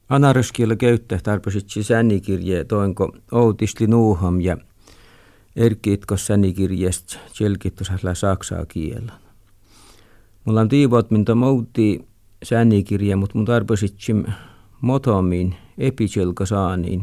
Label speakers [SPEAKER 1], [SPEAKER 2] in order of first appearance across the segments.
[SPEAKER 1] Anaraskielä käyttää tarpeeksi sännikirjaa toinko outisli nuuham ja erkiitkos sännikirjasta selkittusella saksaa kielä. Mulla on tiivot, mintä moutii sännikirja, mutta mun tarpeeksi motomiin epitselka saaniin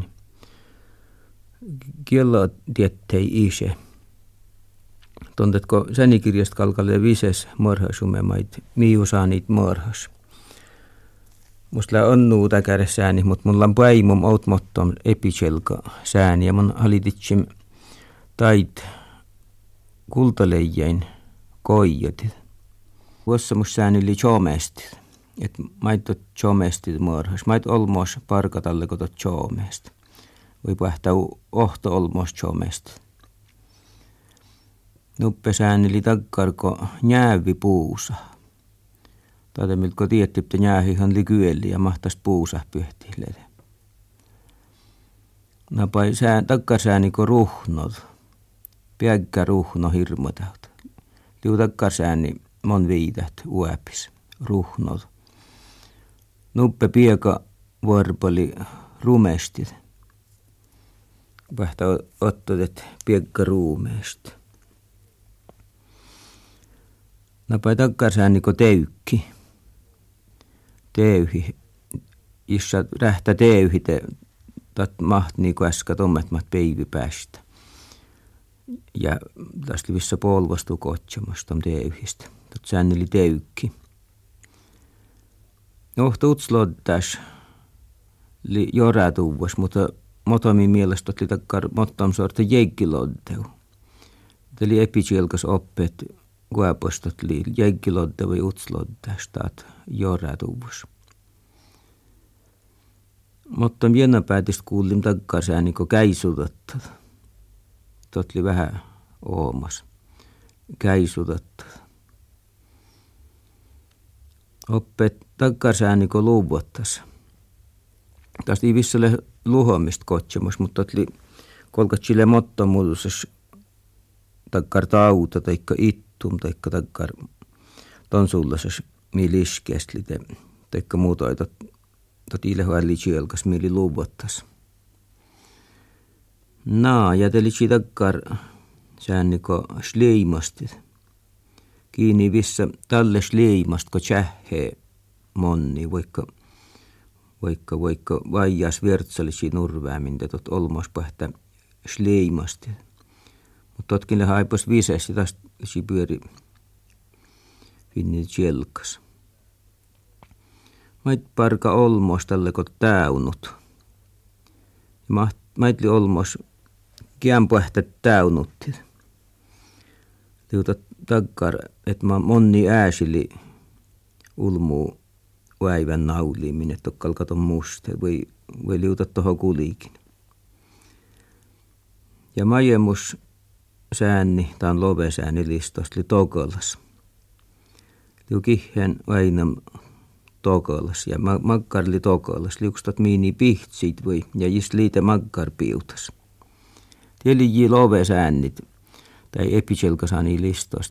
[SPEAKER 1] kielo tiettei ise. Tuntetko sännikirjasta kalkalle vises morhasumemait, miu saa niitä morhas. Musta on nuuta käydä sääni, mutta mulla on päimum outmottom epitselka sääni ja mun halititsim tait kultaleijain koijotit. Vuossa mus sääni oli chomestit, että mait chomestit morhas, mait olmos parkatalle kotot chomest. Voi pähtää ohto olmos chomestit. Nuppe sääni oli takkarko njäävi puusa. Tätä miltä tietty, että njäähihan oli kyeli ja mahtaisi puusa pyhtiille. Napai takkarsääni ruhnot. Piäkkä ruhno hirmotaut. Liu takkarsääni mon viidät uäpis. Ruhnot. Nuppe pieka vuorpali rumestit. Pähtä ottotet piekka ruumeesti. Napai takkarsääni teykki. Teyhi. Issa rähtä teyhi tat maht niinku äskä tommet maht peivi päästä. Ja tästä vissa polvastu kotsomasta tom teyhistä. Tot säänneli teykki. Ohto utsloddas li joratuvas, mutta motomin mielestä oli takkar mottom sorta jeikkilodteu. Eli episielkas oppeet kuapostot li jeikkilodteu ja utsloddas taat joratuvas. Mutta miena päätistä kuulin takkarsääni, kun käisutattu. Tot oli vähän oomas. Käisutattu. Oppeet takkarsääni, kun luuvottas. Tästä ei vissalle luhomista kotsemus, mutta oli kolkatsille mottomuudusessa takkar tauta, taikka ittum, taikka takkar tonsullasessa miliskeästi, taikka muuta tot ilhoälli sielkas mieli luuvottas. Jätelitsi takkar säänniko sleimastit. Kiinni vissa talle sleimast, ko tsähhee monni, vaikka vaijas virtsalisi nurväämintä tot olmos pähtä sleimastit. Mutta totkin haipos vises ja taas pyöri finni sielkas. Mait parka olmos tälle kot täynut. Maitli olmos kiänpähtä täynutti. Liutat takkar, että mä monni ääsili ulmuu väivän nauliin, minne tokkal katon musta. Voi liutat tohon kuliikin. Ja majemus sääni, tää on lovesääni listosta, li tokolas. Liu kihen väinam tokolas ja makkarli tokolas. Liukstat miini pihtsit voi ja just liite makkar piutas. Tieli lovesäännit tai episelkasani listosta.